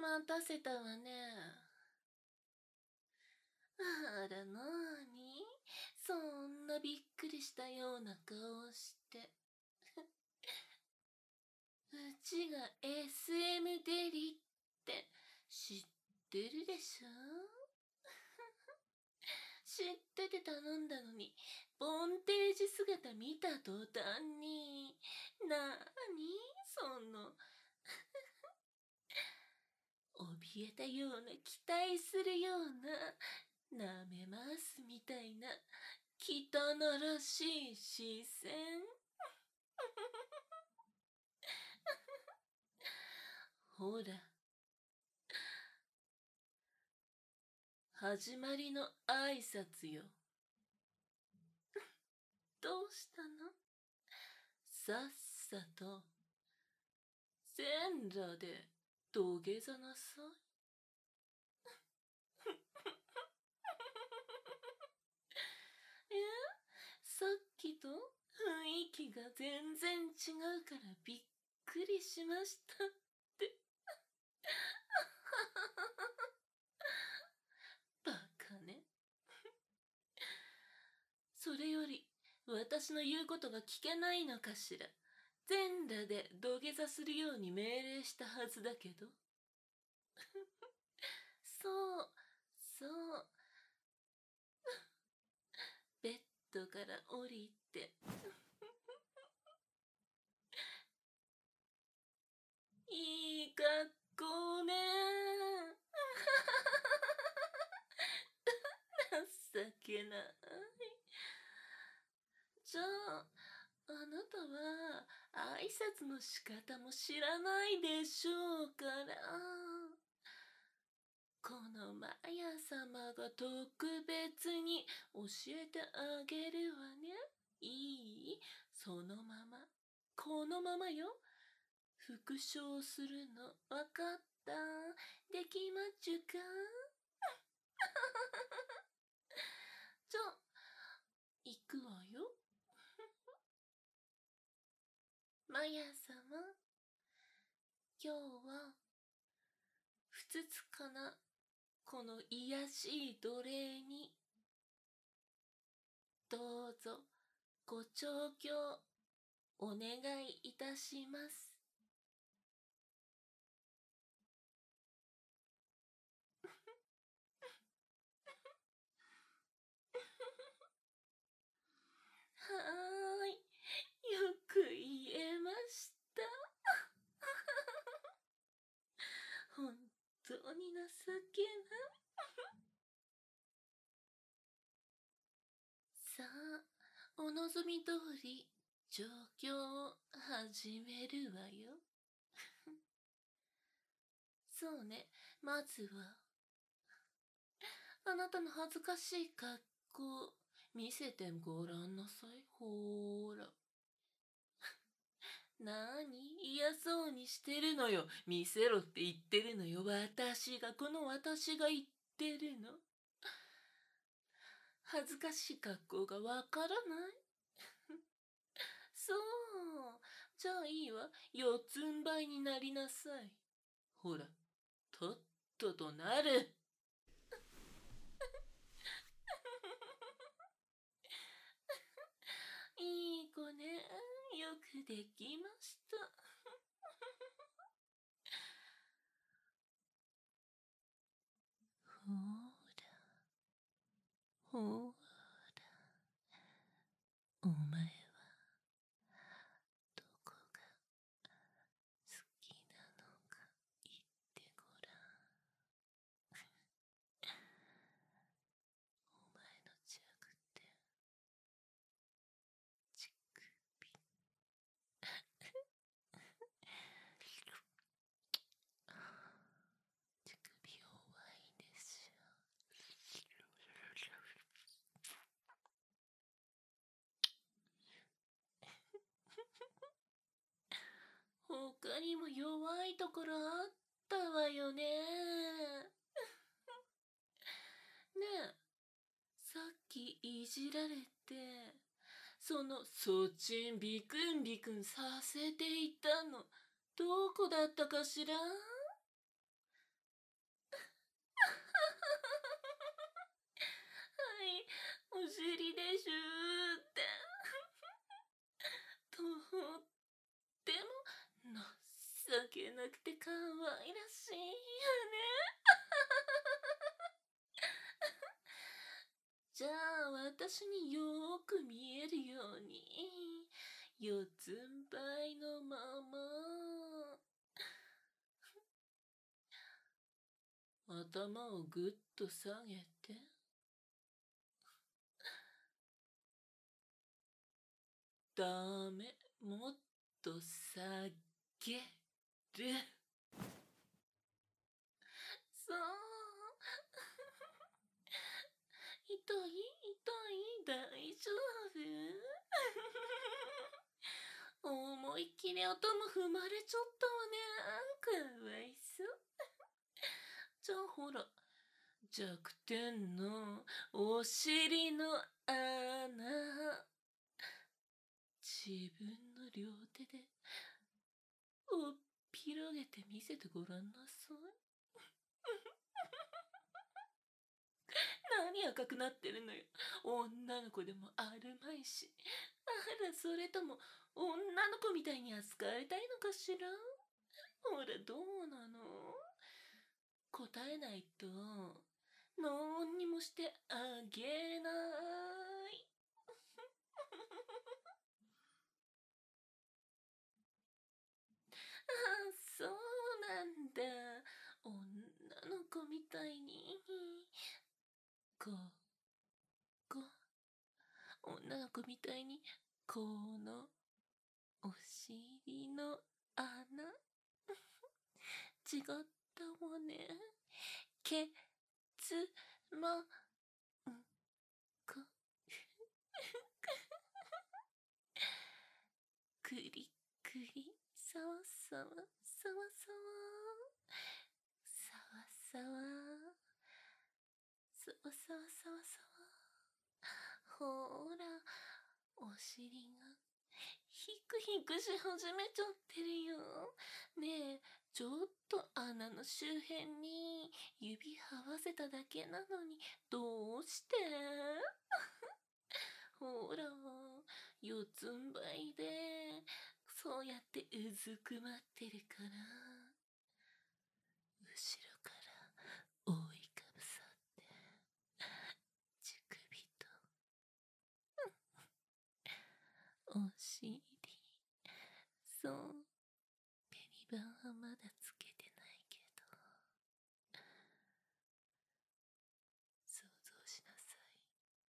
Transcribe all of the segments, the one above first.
待たせたわね。あら、なーにそんなびっくりしたような顔して。うちが SM デリって知ってるでしょ？知ってて頼んだのに、ボンテージ姿見た途端に、なーにその、怯えたような期待するような、舐めますみたいな、汚らしい視線。ほら、始まりの挨拶よ。どうしたの？さっさと、全裸で土下座なさい。さっきと雰囲気が全然違うからびっくりしましたって。バカね。それより、私の言うことが聞けないのかしら。全裸で土下座するように命令したはずだけど。そう、そう。ベッドから降りて。いい格好ね。情けない。じゃあ、あなたは挨拶の仕方も知らないでしょうから。このマヤ様が特別に教えてあげるわね。いい？そのまま。このままよ。復唱するの。わかった？できまっちゅか？じゃあ、行くわよ。マヤ様、今日は、ふつつかな、この癒しい奴隷に、どうぞ、ご調教、お願いいたします。はーい、よく言えました。本当に情けない。さあ、お望み通り、調教を始めるわよ。そうね、まずは、あなたの恥ずかしい格好、見せてごらんなさい。ほーら。なーに嫌そうにしてるのよ。見せろって言ってるのよ。この私が言ってるの。恥ずかしい格好がわからないそう。じゃあいいわ。四つん這いになりなさい。ほら、とっととなる。いい子ね。よくできました。ほら、ほら。お前は、どこが好きなのか言ってごらん。お前の弱点、乳首。乳首弱いでしょ。他にも弱いところあったわよね。ねえ、さっきいじられて、そちんビクンビクンさせていたの、どこだったかしら？ お尻でしゅーって。とっても情けなくて可愛らしいよね。じゃあ私によーく見えるように四つん這いのまま頭をぐっと下げて、ダメ、もっと下げる。そう痛い大丈夫思いっきり頭踏まれちゃったわね。かわいそう。じゃあほら、弱点のお尻の穴、自分の両手でおっぴろげて見せてごらんなさい。何赤くなってるのよ。女の子でもあるまいし。あら、それとも女の子みたいに扱いたいのかしら。ほら、どうなの？答えないと何にもしてあげない。あ、そうなんだ。女の子みたいに。女の子みたいに、このお尻の穴。違ったわね。けつまんこ。くりくり、さわさわ、さわさわ。さわさわ。さわさわさわさわ。ほーら、お尻がヒクヒクし始めちゃってるよ。ねえ、ちょっと穴の周辺に指はわせただけなのに、どうして？ほら、四つん這いで、そうやってうずくまってるから、後ろから覆いかぶさって、乳首と、お尻、そう、ペニバンはまだつけてないけど、想像しなさい。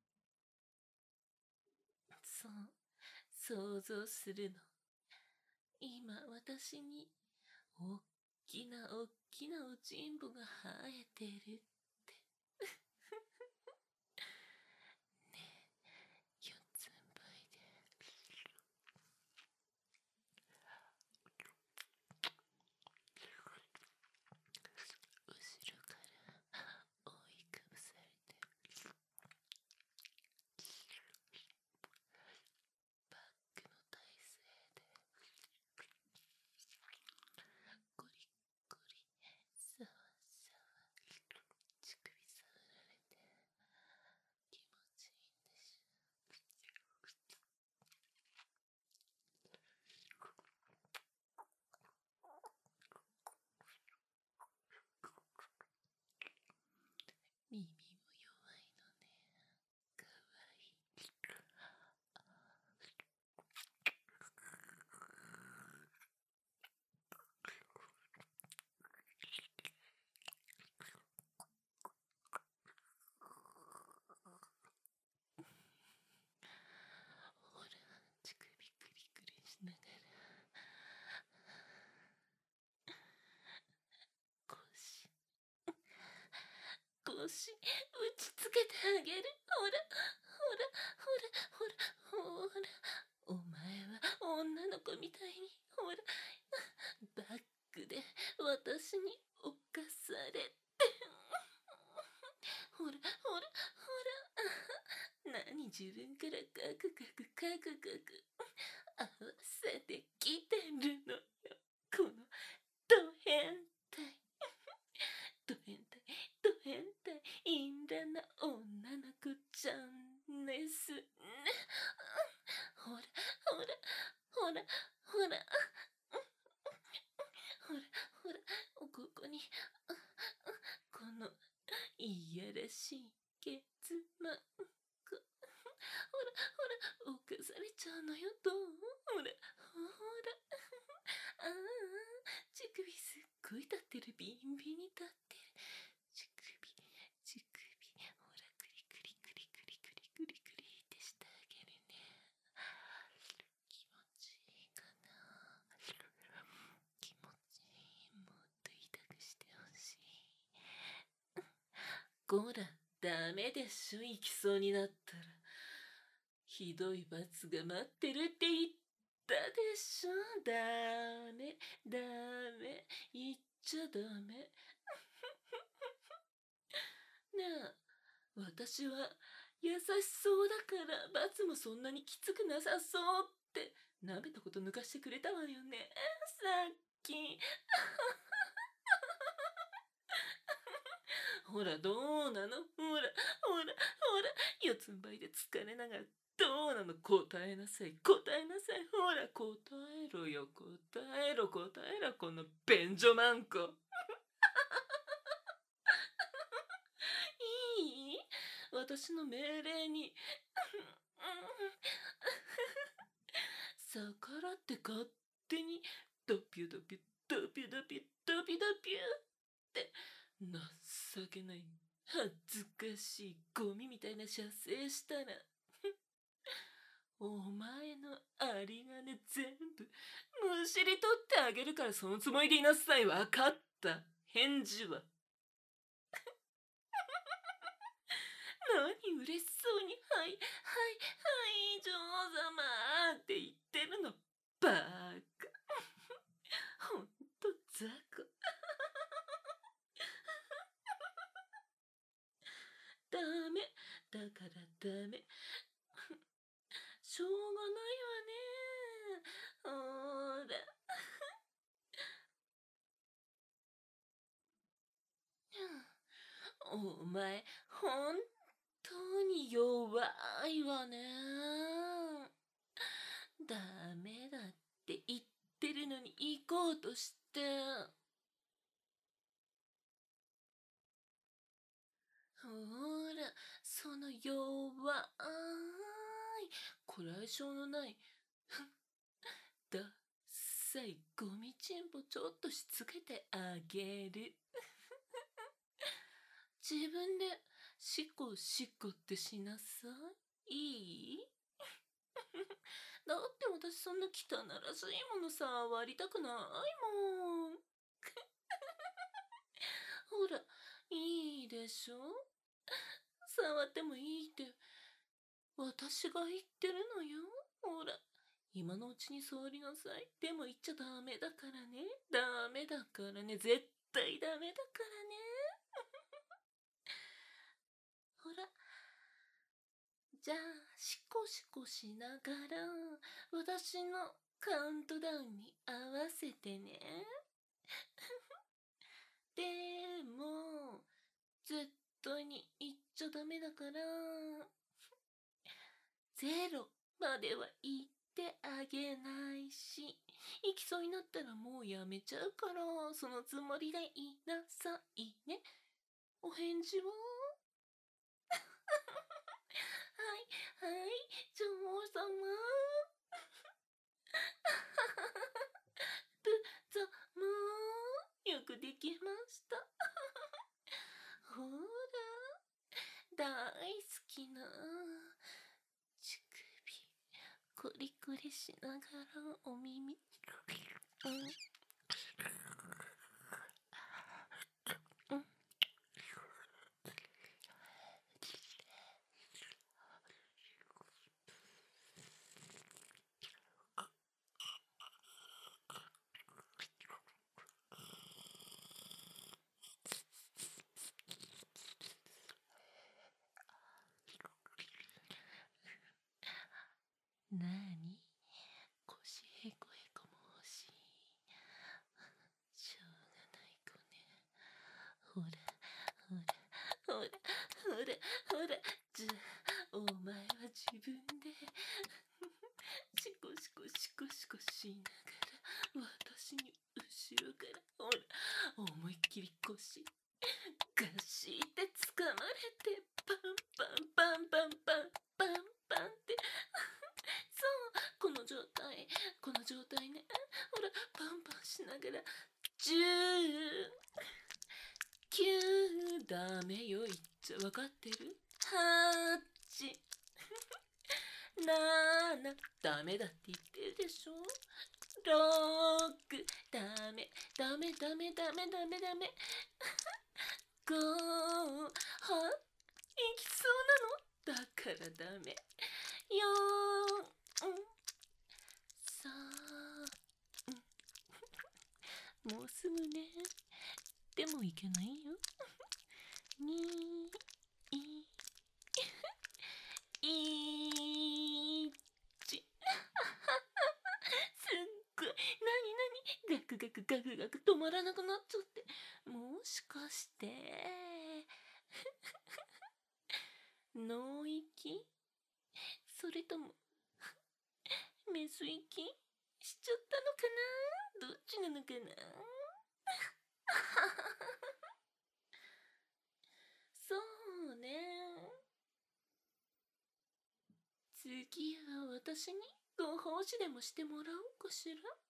そう、想像するの。今私におっきなおっきなおちんぽが生えてるって。ねえ、四つん這いで後ろから覆いかぶされて、バックの体勢でゴリゴリ、さわさわ、乳首触られて気持ちいいんでしょ。耳も弱いのね。かわいい。ほら、乳首クリクリしながら腰打ちつけてあげる。ほらほら、お前は女の子みたいに、ほら、バックで私に侵されて、ほら、何自分からカクカク合わせてきてるのよ。このド変態、ド変態、淫乱な女の子ちゃんね。 ほら、ほら、ほら、ほら、ここに、この、いやらしいケツマーク。ほら、ほら、犯されちゃうのよ、どう？ほら、ほら。ああ、乳首すっごい立ってる、ビンビンに立ってる。乳首、乳首、ほら、クリクリクリクリクリクリクリってしてあげるね。気持ちいいかな？気持ちいい。もっと痛くしてほしい。こら、ダメでしょ、行きそうになったら。ひどい罰が待ってるって言ったでしょ。ダメ、ダメ、言っちゃダメ。なあ、私は優しそうだから罰もそんなにきつくなさそうって舐めたこと抜かしてくれたわよね、さっき。ほら、どうなの？ほら、ほら、ほら、四つん這いで疲れながら、どうなの？答えなさい、答えなさい。ほら、答えろよ、答えろ、答えろ、この便所マンコ。いい？私の命令に逆らって勝手にドピュドピュドピュドピュドピュドピュって情けない、恥ずかしいゴミみたいな射精したらお前の有り金全部むしり取ってあげるから、そのつもりでいなさい。わかった。返事は？何嬉しそうに、はい、はい、はい、女王様って言ってるの。バーカ。ほんと雑魚。ダメ。だからダメ。しょうがないわね。ほーら。お前、本当に弱いわね。ダメだって言ってるのに行こうとして。ほら、その弱い、こらえ性のない、ダッサいゴミチンポちょっとしつけてあげる。自分でシコシコってしなさい。いい？だって私そんな汚らしいものさ、割りたくないもん。ほら、いいでしょ？触ってもいいって私が言ってるのよ。ほら、今のうちに触りなさい。でも言っちゃダメだからね。ダメだからね。絶対ダメだからね。ほら。じゃあ、シコシコしながら、私のカウントダウンに合わせてね。でも、絶対に言っちゃダメだから、0までは言ってあげないし、行きそうになったらもうやめちゃうから、そのつもりでいなさいね。お返事は？はい、はい、女王様。ぶざまー。よくできました。ほら、大好きな乳首、コリコリしながらお耳。なに？腰へこへこも欲しい。しょうがない子ね。ほら、ほら、ほら、ほら、ほら。じゃあ、お前は自分でシコシコしシコシコしながら私に後ろからほら思いっきり腰ガシって掴まれてパンパンパンパンパンパンパンってそうこの状態ねほらパンパンしながら10 9ダメよ言っちゃ分かってる8 7ダメだって言ってるでしょ6ダメダメダメダメダメダメ5は行きそうなのだからダメ4 3もうすぐねでもいけないよ2 1すっごいなにガクガクガクガク止まらなくなっちゃってもしかして脳息それともメス息しちゃったのかなどっちなのかなそうね次は私にご奉仕でもしてもらおうかしら